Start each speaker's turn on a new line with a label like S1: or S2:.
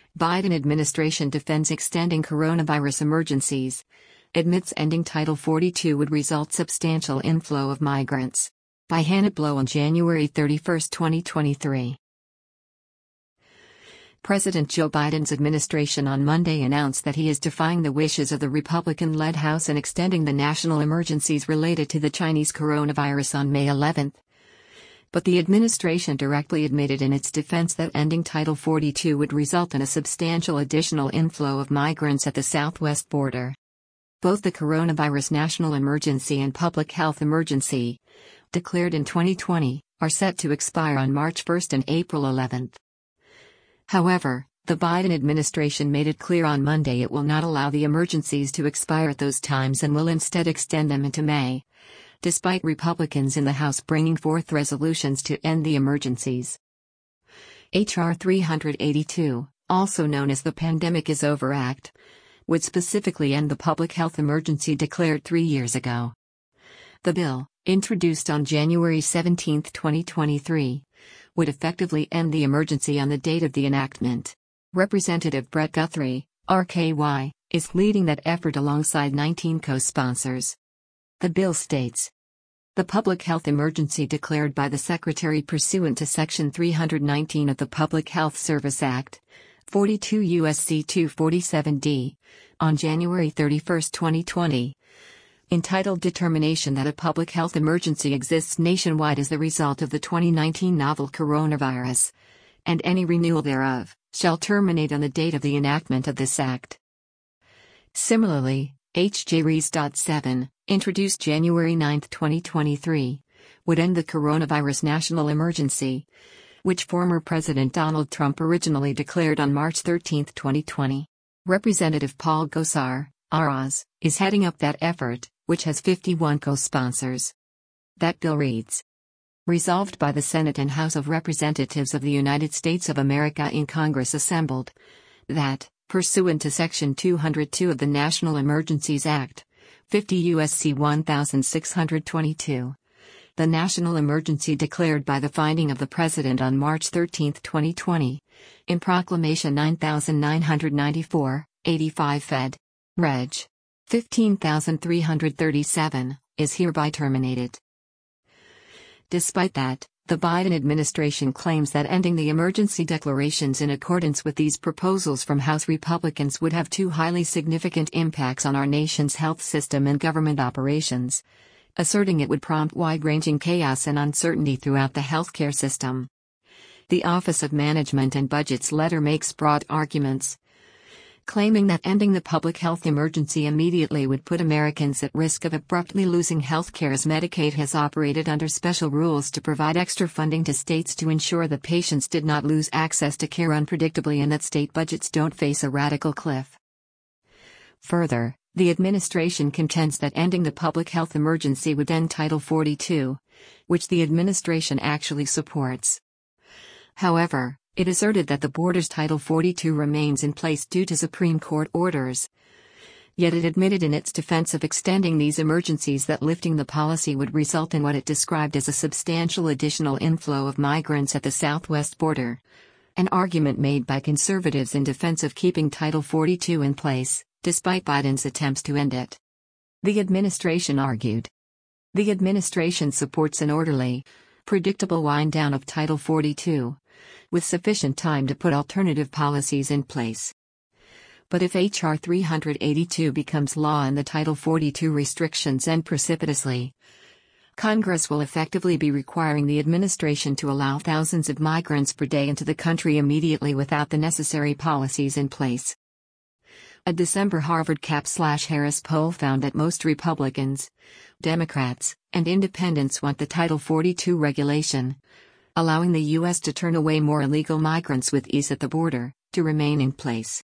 S1: Biden administration defends extending coronavirus emergencies. Admits ending Title 42 would result substantial inflow of migrants. By Hannah Blow on January 31, 2023. President Joe Biden's administration on Monday announced that he is defying the wishes of the Republican-led House and extending the national emergencies related to the Chinese coronavirus on May 11. But the administration directly admitted in its defense that ending Title 42 would result in a substantial additional inflow of migrants at the southwest border. Both the coronavirus national emergency and public health emergency, declared in 2020, are set to expire on March 1 and April 11. However, the Biden administration made it clear on Monday it will not allow the emergencies to expire at those times and will instead extend them into May, despite Republicans in the House bringing forth resolutions to end the emergencies. H.R. 382, also known as the Pandemic is Over Act, would specifically end the public health emergency declared 3 years ago. The bill, introduced on January 17, 2023, would effectively end the emergency on the date of the enactment. Representative Brett Guthrie, RKY, is leading that effort alongside 19 co-sponsors. The bill states, the public health emergency declared by the Secretary pursuant to Section 319 of the Public Health Service Act, 42 U.S.C. 247d, on January 31, 2020, entitled Determination that a public health emergency exists nationwide as the result of the 2019 novel coronavirus, and any renewal thereof, shall terminate on the date of the enactment of this act. Similarly, H.J. Rees.7, introduced January 9, 2023, would end the coronavirus national emergency, which former President Donald Trump originally declared on March 13, 2020. Representative Paul Gosar, ROZ, is heading up that effort, which has 51 co-sponsors. That bill reads, resolved by the Senate and House of Representatives of the United States of America in Congress assembled, that, pursuant to Section 202 of the National Emergencies Act, 50 U.S.C. 1622, the national emergency declared by the finding of the President on March 13, 2020, in Proclamation 9994, 85 Fed. Reg. 15337, is hereby terminated. Despite that, the Biden administration claims that ending the emergency declarations in accordance with these proposals from House Republicans would have two highly significant impacts on our nation's health system and government operations, asserting it would prompt wide-ranging chaos and uncertainty throughout the healthcare system. The Office of Management and Budget's letter makes broad arguments, claiming that ending the public health emergency immediately would put Americans at risk of abruptly losing health care, as Medicaid has operated under special rules to provide extra funding to states to ensure that patients did not lose access to care unpredictably and that state budgets don't face a radical cliff. Further, the administration contends that ending the public health emergency would end Title 42, which the administration actually supports. However, it asserted that the border's Title 42 remains in place due to Supreme Court orders. Yet it admitted in its defense of extending these emergencies that lifting the policy would result in what it described as a substantial additional inflow of migrants at the southwest border, an argument made by conservatives in defense of keeping Title 42 in place, despite Biden's attempts to end it. The administration argued. The administration supports an orderly, predictable wind-down of Title 42, with sufficient time to put alternative policies in place. But if H.R. 382 becomes law and the Title 42 restrictions end precipitously, Congress will effectively be requiring the administration to allow thousands of migrants per day into the country immediately without the necessary policies in place. A December Harvard Cap/Harris poll found that most Republicans, Democrats, and Independents want the Title 42 regulation, allowing the U.S. to turn away more illegal migrants with ease at the border, to remain in place.